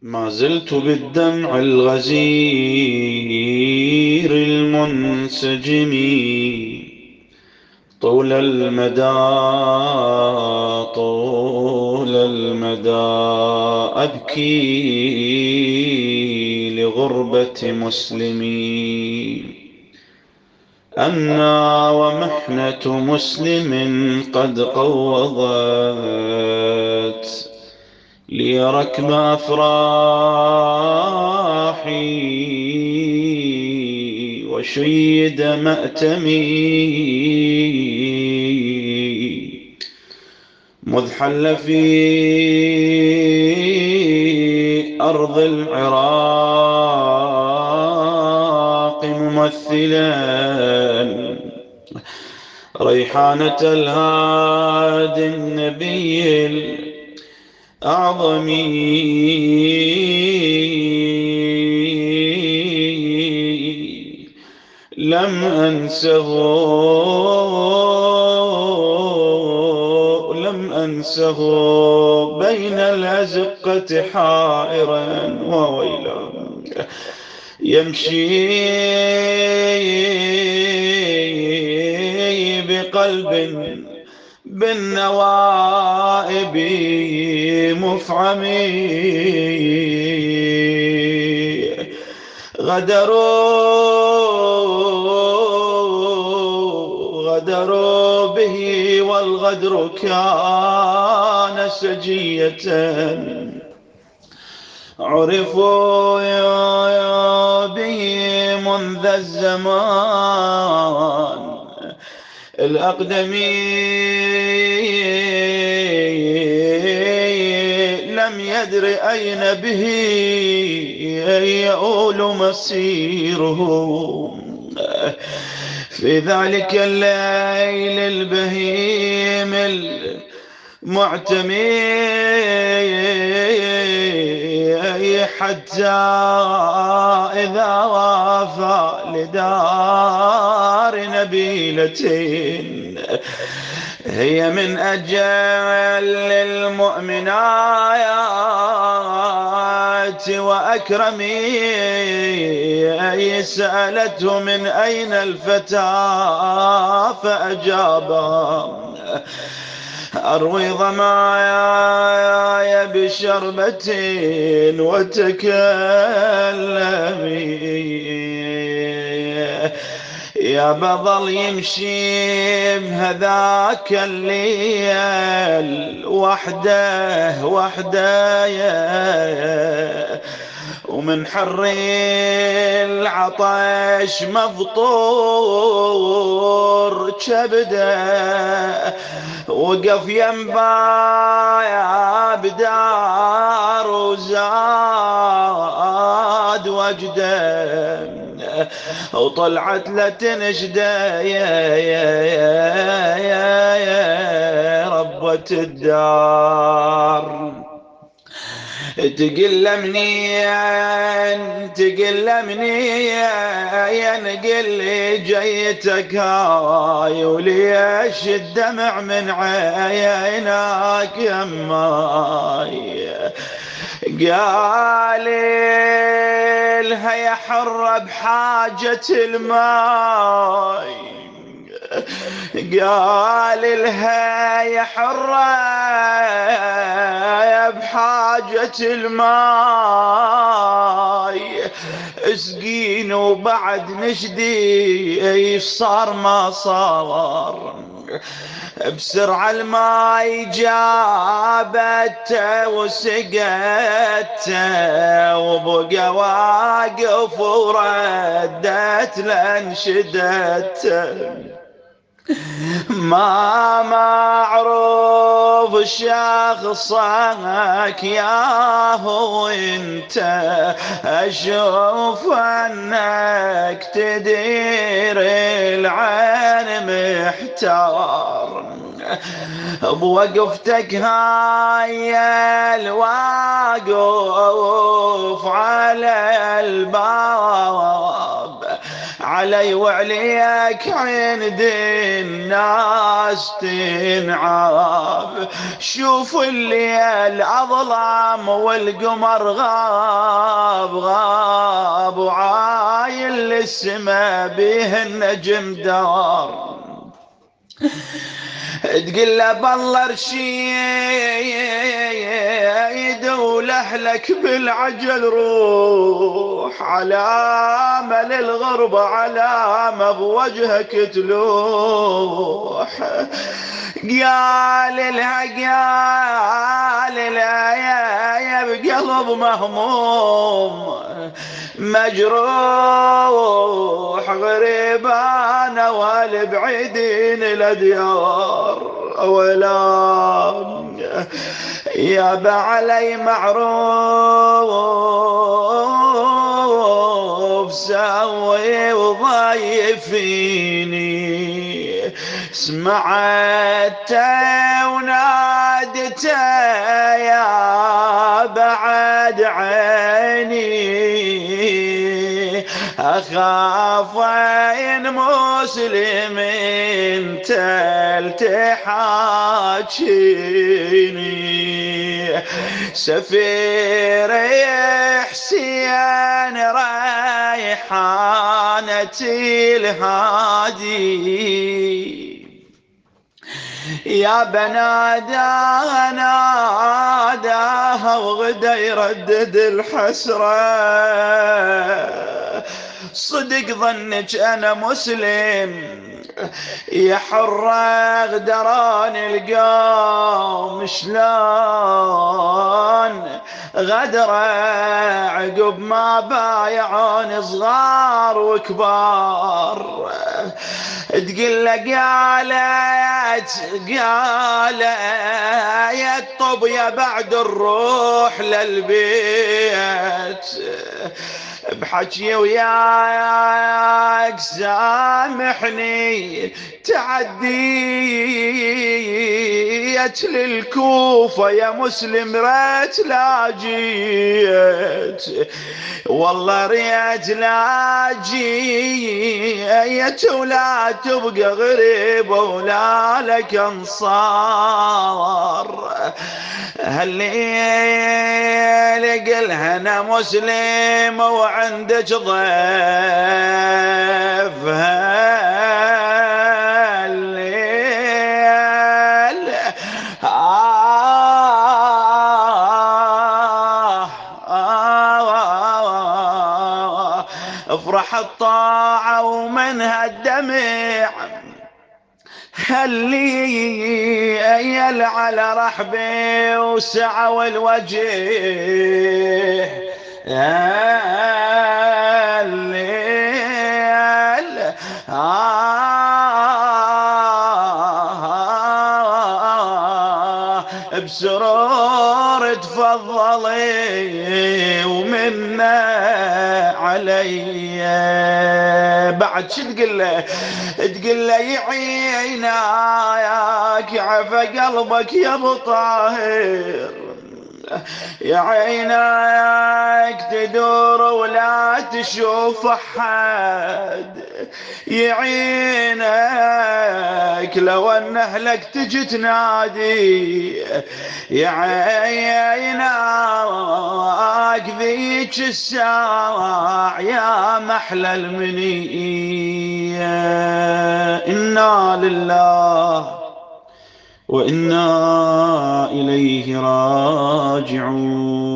ما زلت بالدمع الغزير المنسجم طول المدى طول المدى أبكي لغربة مسلمي. أمنا ومحنة مسلم قد قوضت لي ركب أفراحي وشيد مأتمي، مذ حل في أرض العراق ممثلا ريحانة الهادي النبي الأعظم. لم أنسه لم أنسه بين الأزقة حائرا وويلا يمشي بقلب بالنوائب مفعم. غدروا به والغدر كان سجية، عرفوا به منذ الزمان الأقدم. لم يدر أين به يؤول مسيره في ذلك الليل البهيم المعتمي، حتى إذا وافى لدار نبيلة هي من أجل المؤمنات وأكرمي، سألته من أين الفتى فأجابها أروي ظمايا بشربة وتكلمي. يا بظل يمشي بهذاك الليل وحده وحده، ومن حر العطش مفطور كبده، وقف ينبايا بدار وزاد وجده، وطلعت له تنشده يا ربة الدار. تقل منين نقل لي جيتك هاي، وليش الدمع من عيناك يماي. قال لها يا حرة بحاجة الماي، قال لها يا حرة بحاجة الماي، اسقين وبعد نشدي ايش صار ما صار. بسرعة الماي جابته وسقته، وبقى واقف وردت لانشدته. ما معروف شخصك يا هو انت، اشوف انك تدير العين محتار. بوقفتك هاي الواقف على الباب علي وعليك عند الناس تنعاب. شوف الليل أظلم والقمر غاب وعايل للسما بيه النجم دار. تقول له بالله رشيد ولهلك بالعجل روح، علامة للغربة علامة بوجهك تلوح. قال لها يا بقلب مهموم مجروح، غريب انا والبعيدين الاديار. ولا يا علي معروف سوي وضيفيني، سمعته ونادته يا بعد عيني، أخاف إن مسلم انت تحاكيني. سفير حسين ريحانتي الهادي، يا بنادى ناداها وغدا يردد الحسرة. صدق ظنك أنا مسلم يا حرة غدران القوم، شلون غدرة عقب ما بايعون صغار وكبار. تقول له قالت طب يا بعد الروح للبيت، بحكي وياك سامحني تعديت للكوفة يا مسلم ريت لا جيت، والله ريت لا جيت ولا تبقى غريب ولا لك انصار. هالليل قلها انا مسلم وعندك ضيف، هالليل افرح الطاعة ومنها الدمع، هالليل على رحبي وسعى الوجه، الليل بسرور تفضلي ومنا علي. بعد شو تقول له؟ تقول له يعيناك عفا قلبك يا ابو طاهر، يا عيناك تدور ولا تشوف احد، يعينك لو ان اهلك تجي تنادي، يا عيناك ذيك الساعة يا محلى المنية. إنا لله وإنا إليه راجعون.